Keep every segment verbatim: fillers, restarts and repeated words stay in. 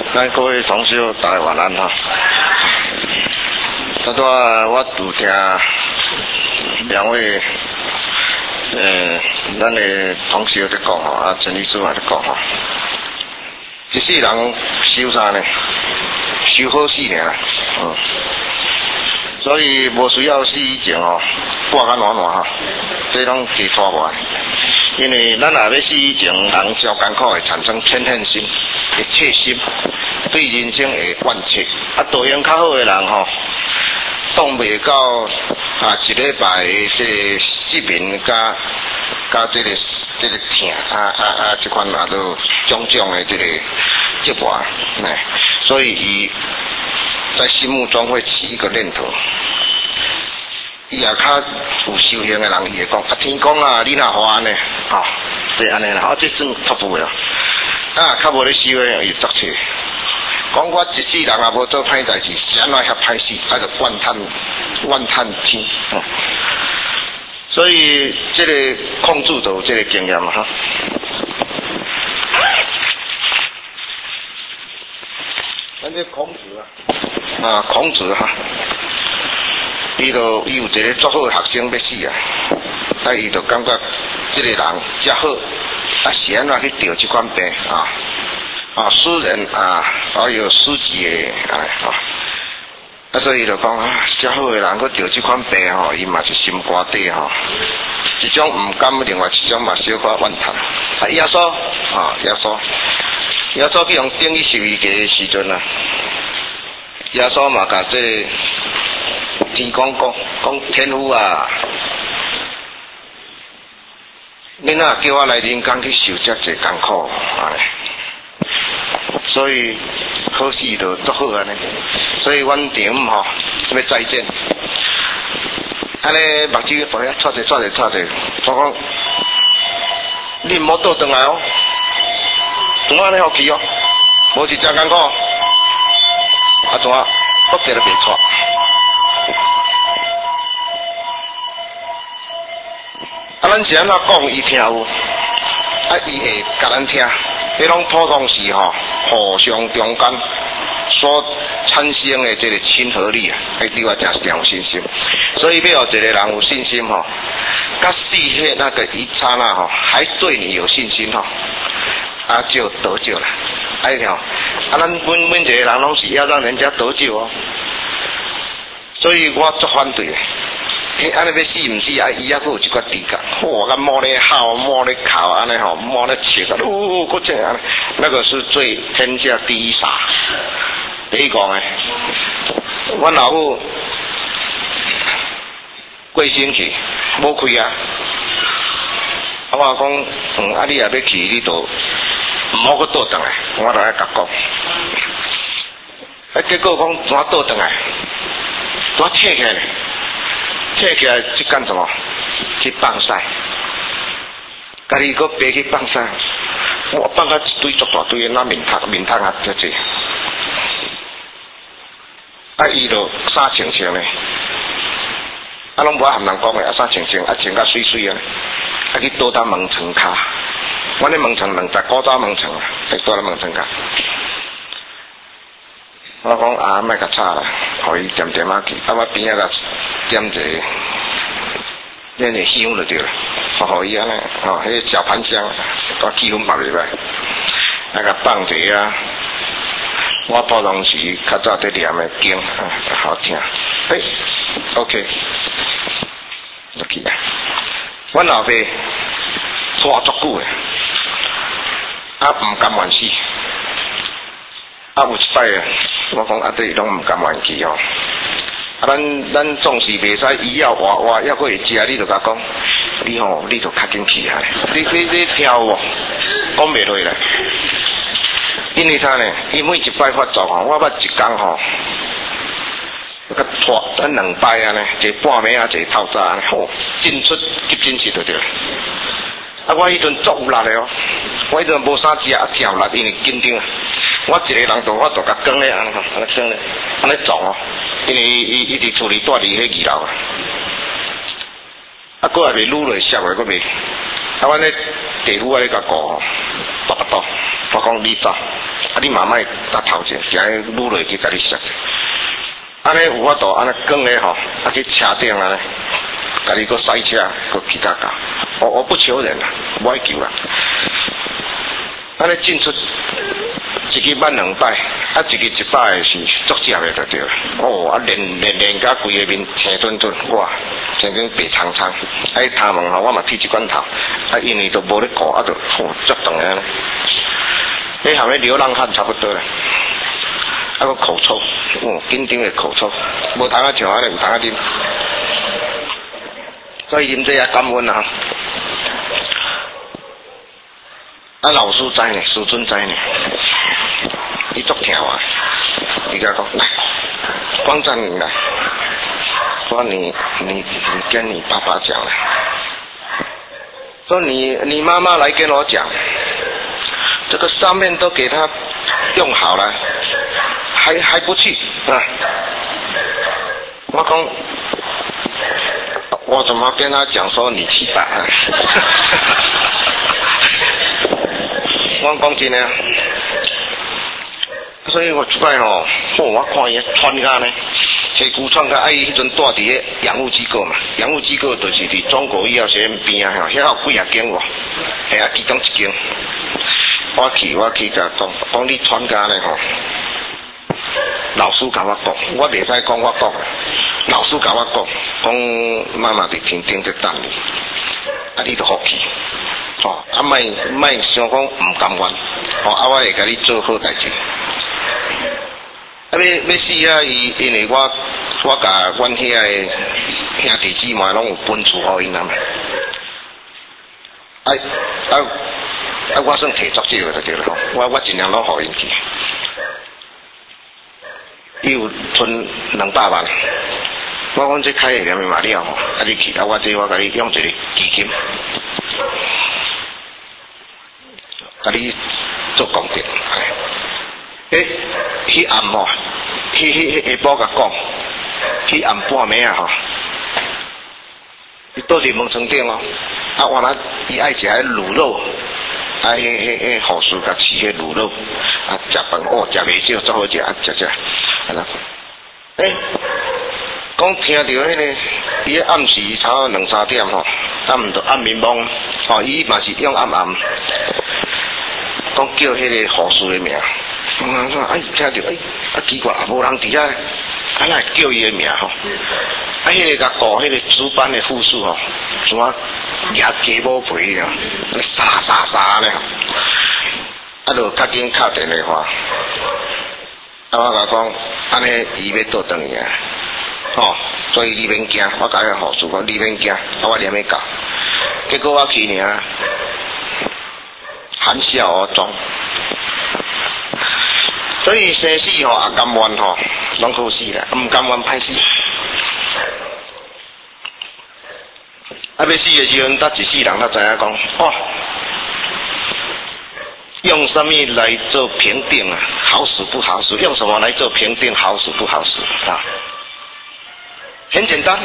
咱各位同学大家晚安哈。这段我有听两位呃咱的同学在讲吼，啊陈律师也在讲吼，一世人修啥呢？修好死尔，嗯。所以无需要死以前吼，挂甲暖暖吼，这拢加错无。因为咱若要死以前，人小艰苦会产生嗔恨心、会切心，对人生会怨切。啊，道行较好的人吼，挡袂到啊一礼拜这失眠加加这个这个疼啊啊啊这款啊都种种的这个折磨，哎，所以伊在心目中会起一个念头。伊也较有修行的人，伊会讲啊，天公啊，你若好安尼，吼，即安尼啦，啊，这算托付的。啊，较无咧修的，伊作切。讲我一世人也无做歹代志，是安怎遐歹死，啊，就怨叹怨叹天。嗯、所以这个控制就有这个经验嘛，哈。咱这孔子啊，啊，孔子哈。伊就伊有一个足好的学生要死啊，但伊就感觉这个人真好，啊是安怎去得这款病啊？啊，诗人啊，还有书籍的啊，啊，所以就讲啊，真好的人佮得这款病吼，伊嘛是心肝底吼，一种唔甘，另外一种嘛小可怨叹。啊，耶稣啊，耶稣，耶稣去用定义十字架的时阵啊，耶稣嘛甲这天公讲讲天父啊，你哪叫我来人间去受遮济艰苦啊？所以好死就足好安尼。所以阮丈吼要再见，安尼目睭把遐撮者撮者撮者，我讲你毋好倒转来哦，怎啊安尼好去哦？无是真艰苦，啊怎啊倒者都袂错。啊，咱是安怎讲伊听有，啊，伊会甲咱听，迄种普通是吼，互相中间所产生的这个亲和力啊，迄对我真是有信心。所以要有一个人有信心吼，甲死迄那个一刹那吼，还对你有信心吼，啊就得救了。哎条，啊，咱本本一个人拢是要让人家得救哦，所以我足反对的。安尼要死毋死啊？伊还佫有一寡知觉，哇！甲摸咧吼，摸咧哭，安尼吼，摸咧切啊，呜，佫这样，那个是最天下第一傻。第一讲诶，阮老母过身去，无开啊。啊，我讲，嗯，啊，你也要去，你就毋好佫倒转来，我就爱甲讲。啊，结果讲怎倒转来，怎切起来咧？切起来去干什么？去放晒，家己个爬去放晒，我放到一堆足大堆的那面汤面汤啊，这这，啊伊就衫穿穿咧，啊拢无爱含人讲的，啊衫穿穿，啊穿甲水水啊，啊去倒到门床骹，阮咧门床两十古早门床啊，去倒到门床骹。我讲啊，莫甲吵啦，互伊点点仔去，啊我边仔甲点一个，点个香就对了，互伊安尼，吼，迄个小盘香，我气氛嘛袂歹，那个放者啊，我普通时较早在念的经，啊，好听，诶、欸、，OK， 就去啊，阮老爸拖足久诶，啊毋甘愿死。啊，有一摆啊，我讲啊，对，拢毋甘愿去吼。啊，咱咱总是袂使医药活活，抑佫会食，你就甲讲，你吼，你就较紧去下。你你你听有无？讲袂落来。因为啥呢？伊每一摆发作吼，我捌一工吼，甲拖咱两摆啊呢，一半暝啊，一透早啊，吼，进出急诊室就对了。啊，我迄阵足有力的哦，我迄阵无啥食啊，跳力因为紧张啊。我一个人就我就甲讲咧，安尼吼，安尼讲咧，安尼撞哦，因为伊伊伫厝里住伫迄二楼啊，啊，佫也袂愈来摔来，佫袂，啊，阮咧地府啊咧甲顾吼，大巴肚，我讲你走， 啊你慢慢搭头前，行愈落去甲你摔。安尼有法度，安尼光诶吼，啊去车顶安尼，甲你个摔车，个其他搞，我我不求人啦，我爱求啦。安尼进出一个万两摆，啊一个一百诶是足食诶就对啦。哦，啊连连连甲规个面青墩墩，哇，真正白苍苍。啊伊头毛吼，我嘛剃一管头，啊因为都无咧顾，啊就吼足长诶。你含迄流浪汉差不多啦。啊个口臭，哦，紧张的口臭，无通啊像安尼，有通啊啉，所以啉这也感恩啊。啊老师知呢，师尊知呢，伊足听话，伊甲讲来，光赞你来，说你你你跟你爸爸讲了，说你你妈妈来跟我讲，这个上面都给他用好了。还还不去啊！我讲，我怎么跟他讲说你去吧？我讲真的，所以我出来吼，哦，我看伊穿甲呢，黑姑穿甲，啊伊迄阵住伫个养护机构嘛，养护机构就是伫中国医药学院边啊，遐有几啊间喎，系啊，其中一间。我去，我去甲讲，讲你穿甲呢吼。老师甲我讲，我袂使讲我讲，老师甲我讲，讲妈妈伫天顶在等你，啊你就好去，哦，啊莫莫想讲唔甘愿，哦，啊我会甲你做好代志。啊要要死啊！伊因为我我甲阮遐个兄弟姊妹拢有分厝互因啊嘛，啊啊啊我算摕足少个就对了吼，我我尽量拢互因去。伊有存两百万，我讲这开下念嘛了吼，啊你去，啊我这我甲你用一个基金，甲你做功德。诶，迄暗吼，迄迄迄下晡甲讲，迄暗半暝啊吼，伊倒伫门床顶哦，啊原来伊爱食迄卤肉。啊，迄迄迄护士甲饲迄卤肉，啊，食饭哦，食袂少，足好食，啊，食食，啊啦，诶，讲听到迄个，伊个暗时差不多两三点吼，啊，毋着暗暝蒙，吼，伊嘛是用暗暗，讲叫迄个护士个名，我说哎，听到哎，啊奇怪，无人伫遐，啊来叫伊个名吼，啊，迄个甲顾迄个值班的护士吼，怎啊？举鸡母皮啊，沙沙沙咧，啊，就较紧敲电话，啊，我甲讲，安尼伊要倒转去啊，吼，所以你免惊，我甲个护士讲，你免惊，啊，我念要教，结果我去尔，含笑而终，所以生死吼也甘愿吼，拢好死啦，毋甘愿歹死。啊！要死的时阵，咱一世人才知影讲，哦，用什么来做评定啊？好死不好死？用什么来做评定？好死不好死啊？很简单，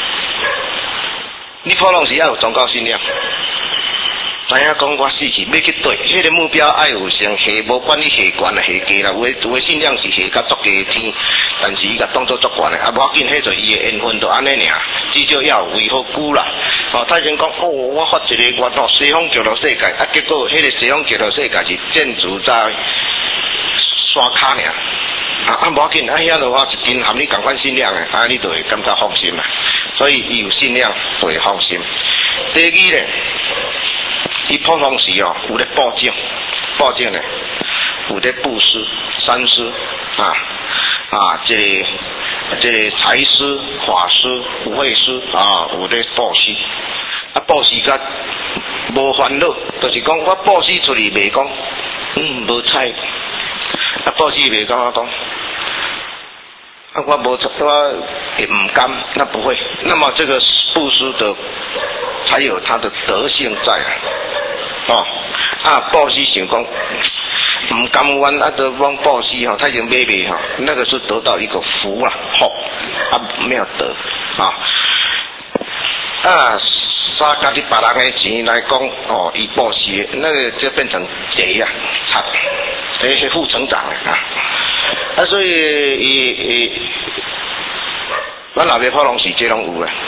你普通是要有宗教信仰，知影讲我死去要去对，迄、那个目标爱有成下，无管你下悬啊下低啦，有诶有诶信仰是下甲足低天，但是伊甲当作足悬诶，啊无要紧，迄就伊诶缘分就安尼尔，至少要有为好久啦。哦，太前讲哦，我发一个愿哦，西方极乐世界，啊结果迄个西方极乐世界是建筑在山骹尔，啊啊无要紧，啊遐的话是真含你共款信仰诶，啊你就会感觉放心啦。所以伊有信仰就会放心。第二咧。伊普通时哦，有咧报警，报警咧，有咧布施、三施啊啊，这个这个财施、法施、无畏施啊，有咧布施。啊，布施甲无烦恼，就是讲我布施出去袂讲，嗯，无彩。啊，布施袂讲我讲，啊，我无我也唔甘，那不会。那么这个布施的才有它的德性在啊。哦，啊，布施想讲唔甘愿啊，就往布施吼，太前买卖吼，那个是得到一个福啊，福啊没有得啊啊， 刷家己别人的钱来讲哦，以报喜，那个就变成贼啊，惨，这是负成长啊。啊，所以伊伊，咱老爸婆拢是这拢有诶。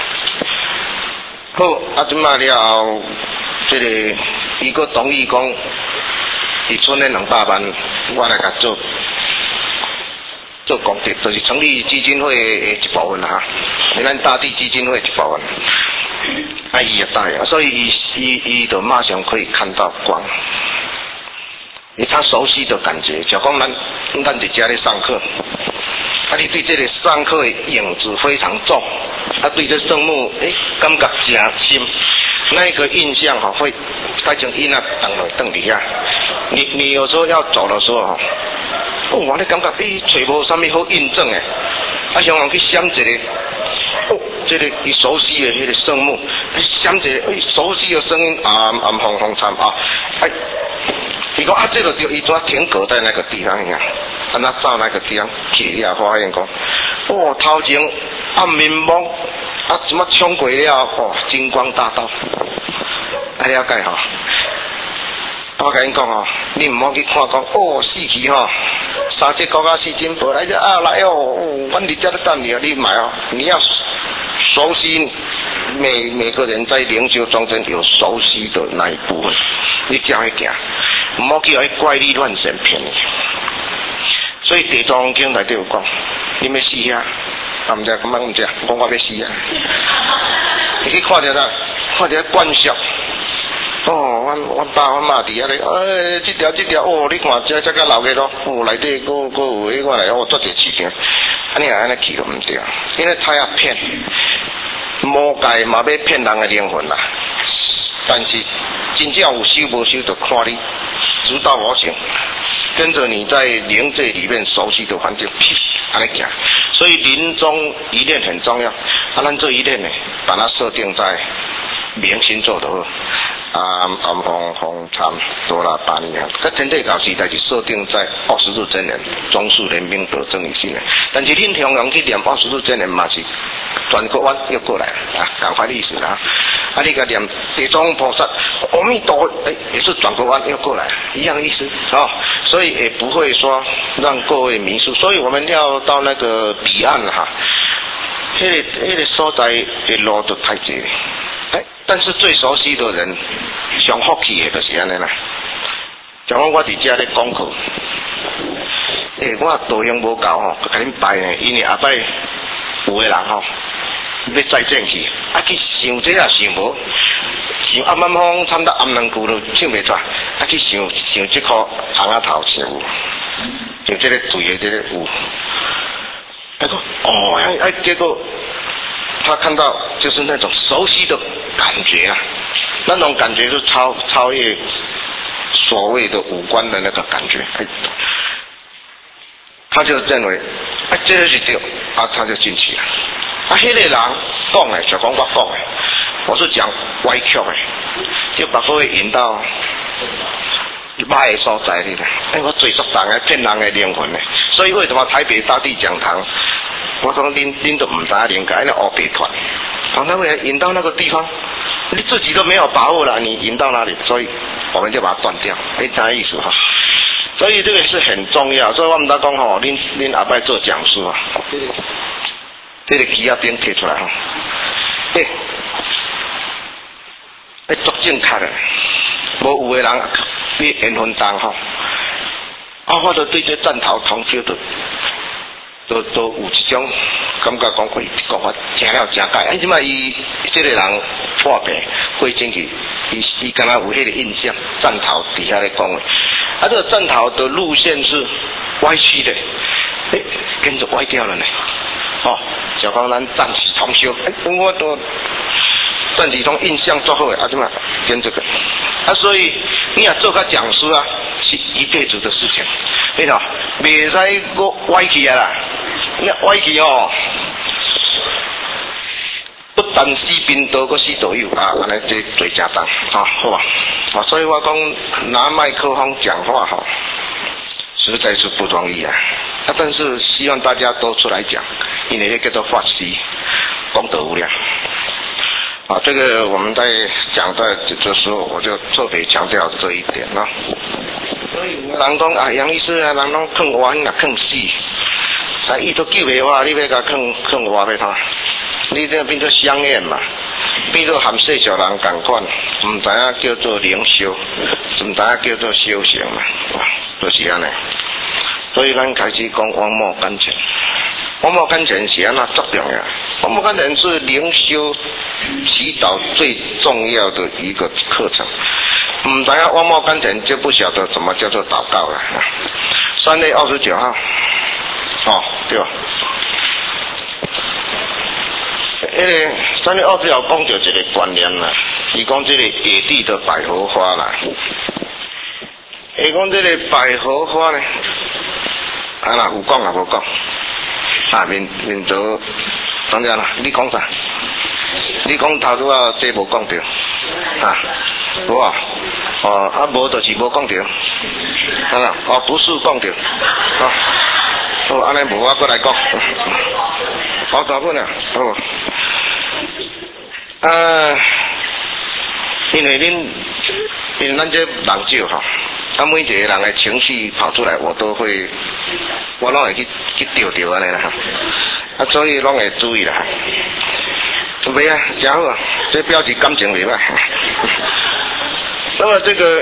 好，啊，即马了后，这个伊个同意讲，伊存咧两百万，我来甲做做功德，就是成立基金会的一部分哈，咱大地基金会一部分。啊，伊也带，所以伊伊伊就马上可以看到光。他熟悉的感觉，就讲咱咱在家里上课，啊，你对这个上课的影子非常重，啊，对这圣母诶感觉真深，那个印象哈会带成印啊等来等底下。你你有时候要走的时候哈，哦，我咧感觉诶找无啥物好印证诶，啊，想人去想一个，哦，这个伊熟悉的迄个圣母，想一个诶熟悉的声音，暗暗红红惨啊，哎。伊讲啊，这个就伊怎停格在那个地方呀？啊，那照那个地方去了，发现讲，哦，头前暗面蒙，啊，什么冲过了，哦，金光大道，啊了解吼。我甲因讲吼，你唔好去看讲，哦，死去吼，三只狗仔四金婆来者啊来哦，哦，阮伫遮咧等你啊，你买哦，你要熟悉每每个人在灵修中间有熟悉的那一部分，你这样去行。唔好叫伊怪力乱神骗你，所以地藏经内底有讲，你要死啊？啊唔知，咁样唔知，讲我要死啊！你去看着啦，看着观想，哦，阮阮爸阮妈伫遐咧，哎，这条这条，哦，你看这这个老个咯，哦，内底个个有迄个来，哦，做者事情，安尼啊安尼去都唔对，因为他要骗，魔界嘛要骗人的灵魂啦，但是真正有修无修，就看你。知道我行，跟着你在灵界里面熟悉的环境，安尼行。所以临终一念很重要。啊，咱这一念呢，把它设定在明星座的啊，暗红红长多拉巴尼啊，这天地搞时代是设定在二十日真人，中数人民得正义性的。但是恁同样去念二十日真人嘛是转个弯又过来啊，赶快历史啦。啊，你个念地藏菩萨、阿弥陀佛，哎，也是转个弯又过来，一样意思啊、哦。所以也不会说让各位迷失。所以我们要到那个彼岸哈，那个那个所在的路就太窄。哎，但是最熟悉的人，上福气的就是安尼啦。像我我伫遮咧讲课，诶、欸，我道行无够吼，甲恁拜呢，因为后摆有的人吼。要再正去，啊去想这也想无，想暗暗风参到暗两句都唱袂出，啊去想想这颗红仔头像有，像这个嘴的这个有，哎个哦哎哎，结果他看到就是那种熟悉的感觉啊，那种感觉是超超越所谓的五官的那个感觉，哎，他就认为哎这个是对，啊他就进去了。啊，迄、那个人讲的，就讲我讲的，我是讲歪曲的，就把各位引到歹的所在里的。哎，我最熟人的骗人的灵魂的，所以为什么台北大地讲堂，我讲恁恁都唔知灵解那黑白团，把他们引到那个地方，你自己都没有把握了，你引到哪里？所以我们就把它断掉，哎，啥意思哈？所以这个是很重要，所以我们在讲吼，恁恁阿伯做讲师啊。这个机啊边贴出来哈，诶，诶，足正确的，无有的人比缘分重吼，啊，我都对这汕头同修的，都都有一种感觉讲，喂，讲法听了真解，哎，即摆伊这个人破病会进去，伊伊敢若有迄个印象，汕头底下咧讲的，啊，这个汕头的路线是歪曲的，诶，跟着歪掉了呢。哦，小讲咱暂时重修，哎，我都暂时从印象做好的，啊，怎么跟这个？啊，所以你也做个讲师啊，是一辈子的事情，你看，袂使个歪去啊啦，你歪去哦，不但死兵多，个死队友啊，安尼这最正当，啊，好吧，啊，所以我讲拿麦克风讲话哈，实在是不容易啊。啊，但是希望大家都出来讲，因为那叫做法师，功德无量。 啊，这个我们在讲的的时候，我就特别强调这一点啊。所以人讲啊，杨医师啊，人拢坑弯啊，坑死，啊，伊都救袂活，你要甲坑坑活要他，你这变做香烟嘛，变做含世俗人共款，唔知影叫做灵修，唔知影叫做修行嘛，就是安尼。所以咱开始讲王莫甘泉，王莫甘泉是安那作用呀？王莫甘泉是灵修祈祷最重要的一个课程。唔知影王莫甘泉就不晓得怎么叫做祷告了。三月二十九号，哦对吧？因为三月二十九讲到一个观念啦，伊讲这个野地的百合花啦，伊讲这个百合花呢，啊啦有讲啊无讲，啊面面头当然啦，你讲啥？你讲头拄啊，这无讲到，啊，无啊，哦啊无就是无讲到，啊啦，哦不是讲到，啊，哦安尼无我过来讲，好大本啊，哦。啊，因为恁，因为咱这人少哈，啊每一个人的情绪跑出来，我都会，我拢会去去调调安尼啦，啊所以拢会注意啦。袂啊，真好啊，这表示感情袂歹。那么这个，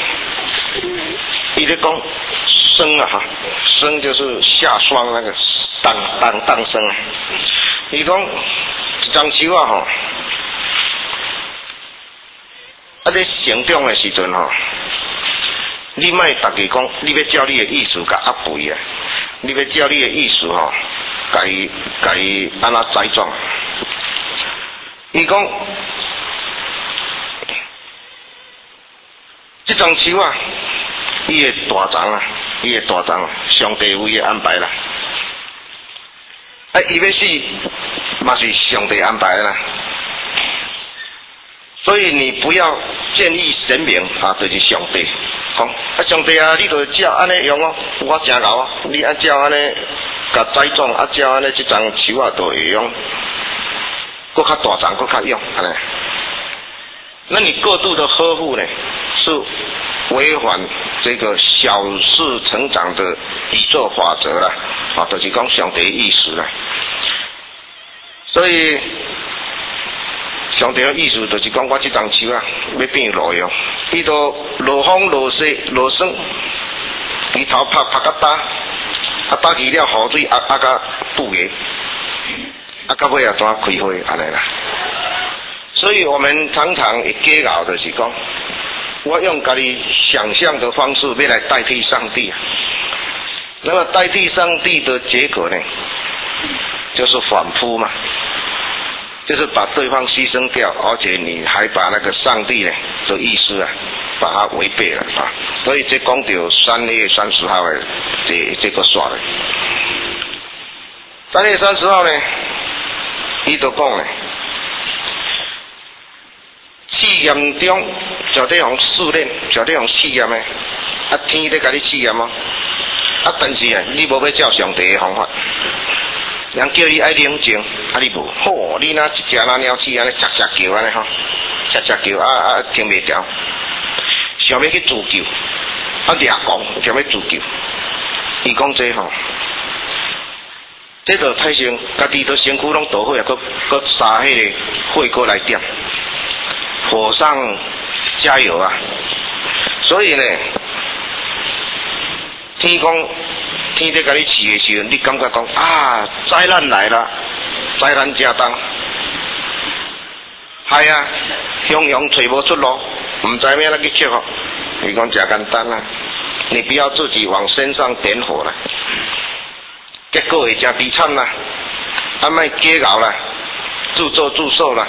伊咧讲生啊哈，生就是下霜那个当当当生啊，伊讲一张树啊吼。啊！咧成长的时阵吼，你莫大家讲，你要照你的意思甲压肥啊，你要照你的意思吼，甲伊甲伊安怎栽种。伊讲，这张树啊，伊的大长啊，伊的大长，上帝为的安排啦。啊，伊要死，嘛是上帝安排啦。所以你不要建议神明啊，就是上帝。讲啊，上帝啊，你就照安尼用哦，我真老啊，你按照安尼甲栽种，啊照安尼这张树啊都会用，搁较大张，搁较用安尼。那你过度的呵护呢，是违反这个小事成长的宇宙法则啦，啊，就是讲上帝的意思啦。所以。上帝的意思就是讲，我这张树啊，要变路用，伊都落风落雪落霜，伊头拍拍甲打，啊打起了雨水啊啊甲堵个，啊到尾啊怎开花安尼啦。所以我们常常会假熬，就是讲，我用家己想象的方式要来代替上帝，那么代替上帝的结果呢，就是反扑嘛。就是把对方牺牲掉，而且你还把那个上帝呢的意思啊，把它违背了啊！所以这讲到三月三十号的这这个说的，三月三十号呢，伊就讲呢，试验中就这样试炼，就这样试验的，啊天在甲你试验哦，啊但是啊，你无要照上帝的方法。人叫你爱冷静，啊你无，吼，你那一只那鸟鼠安尼喳喳叫安尼吼，喳喳叫啊啊听袂着，想要去自救，啊掠讲想要自救，伊讲这吼，这就太成家己都身躯拢倒火啊，搁搁撒迄个火锅来点，火上加油啊！所以呢，天讲。天在甲你试的时候，你感觉讲啊，灾难来了，灾难加重，系啊，汹涌找无出路，唔知咩那去接哦。你讲真简单啦，你不要自己往身上点火了，结果会真悲惨啦，啊莫假熬啦，自作自受啦。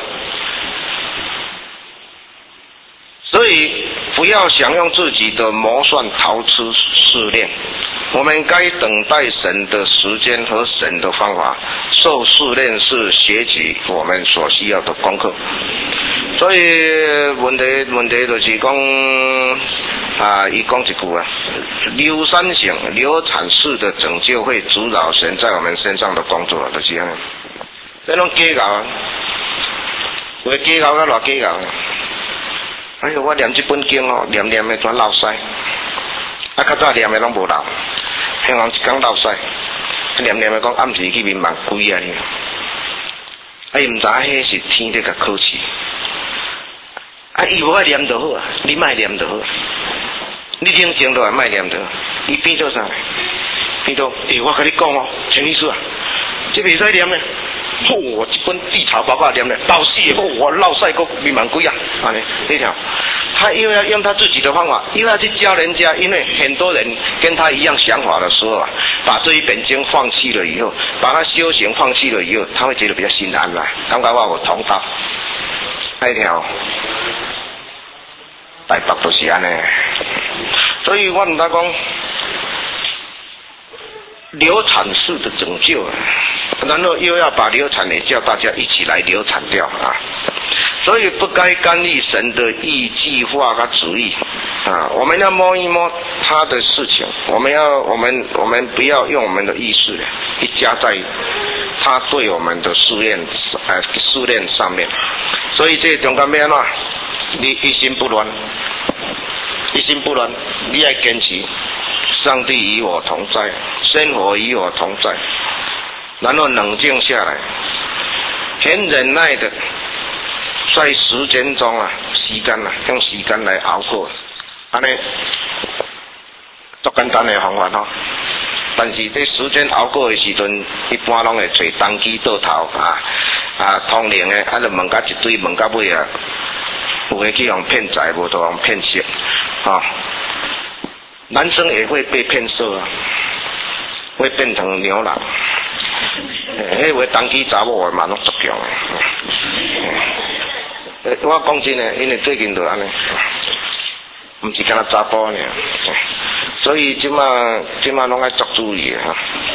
所以不要想用自己的谋算逃出试炼。我们该等待神的时间和神的方法，受试炼是学习我们所需要的功课。所以问题问题就是讲啊，伊讲一句啊，流山型流产式的拯救会阻扰神在我们身上的工作，就是这样。这种假搞， 话计较甲偌计较。哎呦，我念这本经哦，念念的全落屎，啊，较早念的拢无落，平常一工落屎，念念的讲暗时去面目鬼啊！啊，伊毋知迄是天在甲考试，啊，伊无爱念就好啊，你莫念就好，你冷静落来莫念就好，伊变做啥？变做，诶、欸，我甲你讲哦，陈律师啊，这袂使念的。哦，我这本地查报告念的，到死哦，我落赛个面蛮贵啊，安尼这条，他又要用他自己的方法，又要去教人家，因为很多人跟他一样想法的时候啊，把这一本经放弃了以后，把他修行放弃了以后，他会觉得比较心安啦，感觉我有同道，那一条，台北都是安尼，所以我唔得讲。流产式的拯救啊，然后又要把流产也叫大家一起来流产掉啊，所以不该干预神的意计划和旨意啊，我们要摸一摸他的事情，我们要我们我们不要用我们的意识去加在他对我们的试验呃试炼上面，所以这中间要安怎？你一心不乱，一心不乱，你要坚持。上帝与我同在，生活与我同在，然后冷静下来，很忍耐的，在时间中啊，时间啊，用时间来熬过，安尼，足简单的方法吼。但是这时间熬过的时阵，一般拢会找当机倒头啊啊，通灵的，啊，就问甲一堆，问到尾啊，有的去用骗财，无就用骗色，啊。男生也会被骗色啊，会变成牛郎。迄位当机查某嘛拢足强诶。我讲真诶，因为最近就安尼，毋是干那查甫尔，所以即马即马拢爱足注意哈。